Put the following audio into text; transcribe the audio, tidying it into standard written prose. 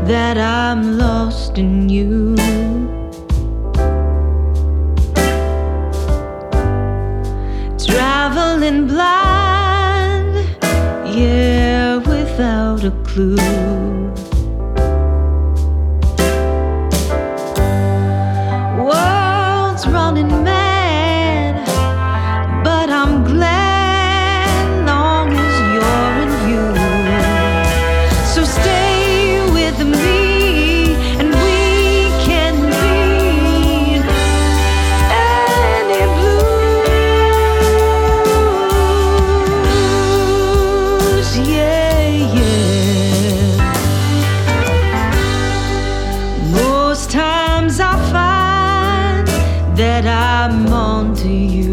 that I'm lost in you. Traveling blind, yeah, without a clue. World's running mad, but I'm glad long as you're in you. So stay with me and we can beat any blues. Yeah, yeah. Most times I find that I'm on to you.